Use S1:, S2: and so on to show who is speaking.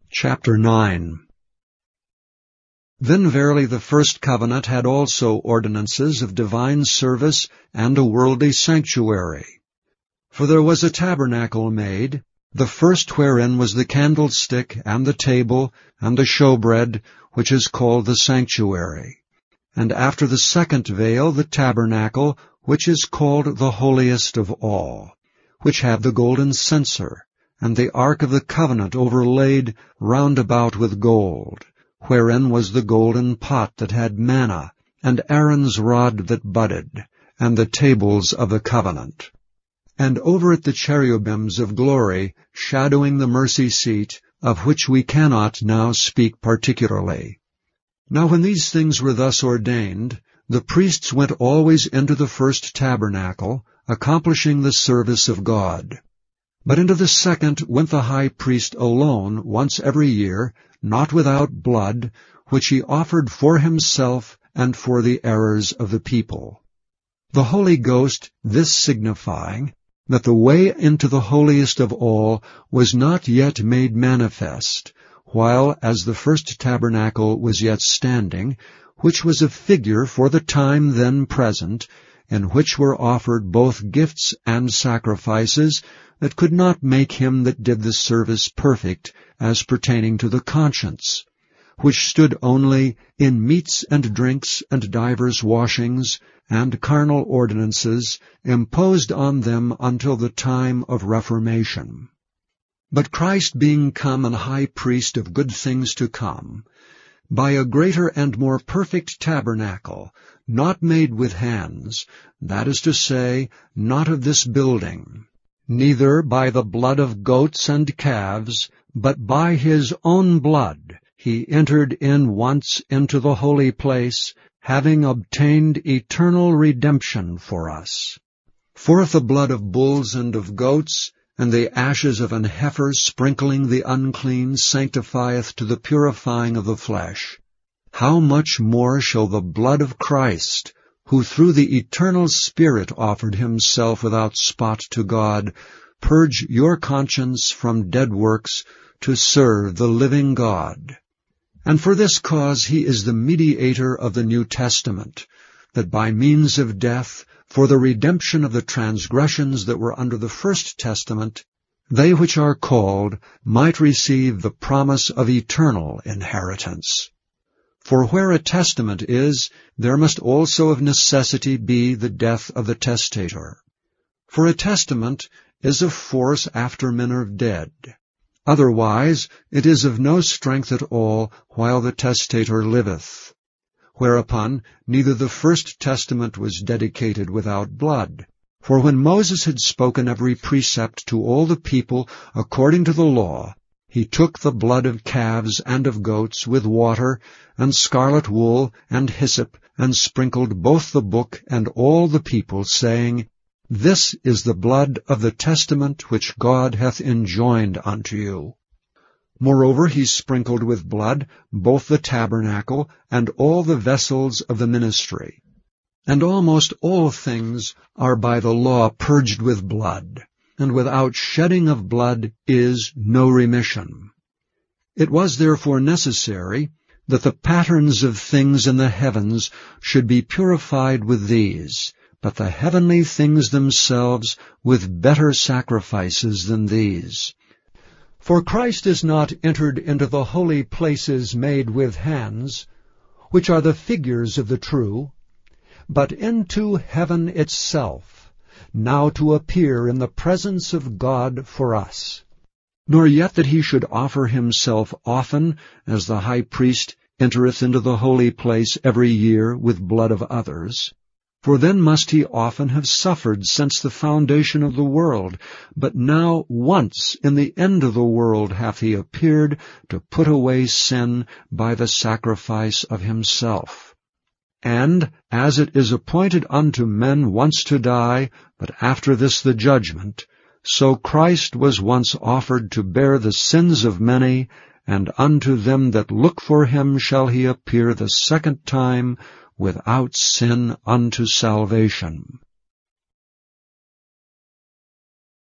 S1: Chapter 9. Then verily the first covenant had also ordinances of divine service and a worldly sanctuary. For there was a tabernacle made, the first wherein was the candlestick, and the table, and the showbread, which is called the sanctuary. And after the second veil the tabernacle, which is called the holiest of all, which had the golden censer, and the ark of the covenant overlaid round about with gold, wherein was the golden pot that had manna, and Aaron's rod that budded, and the tables of the covenant. And over it the cherubims of glory, shadowing the mercy seat, of which we cannot now speak particularly. Now when these things were thus ordained, the priests went always into the first tabernacle, accomplishing the service of God. But into the second went the high priest alone once every year, not without blood, which he offered for himself and for the errors of the people. The Holy Ghost this signifying, that the way into the holiest of all was not yet made manifest, while as the first tabernacle was yet standing, which was a figure for the time then present, in which were offered both gifts and sacrifices, that could not make him that did the service perfect, as pertaining to the conscience, which stood only in meats and drinks and divers washings, and carnal ordinances, imposed on them until the time of Reformation. But Christ being come an high priest of good things to come, by a greater and more perfect tabernacle, not made with hands, that is to say, not of this building, neither by the blood of goats and calves, but by his own blood he entered in once into the holy place, having obtained eternal redemption for us. For if the blood of bulls and of goats, and the ashes of an heifer sprinkling the unclean sanctifieth to the purifying of the flesh, how much more shall the blood of Christ, who through the eternal Spirit offered himself without spot to God, purge your conscience from dead works to serve the living God? And for this cause he is the mediator of the New Testament, that by means of death, for the redemption of the transgressions that were under the first testament, they which are called might receive the promise of eternal inheritance. For where a testament is, there must also of necessity be the death of the testator. For a testament is of force after men are dead. Otherwise it is of no strength at all while the testator liveth. Whereupon neither the first testament was dedicated without blood. For when Moses had spoken every precept to all the people according to the law, he took the blood of calves and of goats with water, and scarlet wool, and hyssop, and sprinkled both the book and all the people, saying, This is the blood of the testament which God hath enjoined unto you. Moreover he sprinkled with blood both the tabernacle and all the vessels of the ministry. And almost all things are by the law purged with blood, and without shedding of blood is no remission. It was therefore necessary that the patterns of things in the heavens should be purified with these, but the heavenly things themselves with better sacrifices than these. For Christ is not entered into the holy places made with hands, which are the figures of the true, but into heaven itself, now to appear in the presence of God for us. Nor yet that he should offer himself often, as the high priest entereth into the holy place every year with blood of others. For then must he often have suffered since the foundation of the world. But now once in the end of the world hath he appeared to put away sin by the sacrifice of himself. And as it is appointed unto men once to die, but after this the judgment, so Christ was once offered to bear the sins of many, and unto them that look for him shall he appear the second time, without sin unto salvation.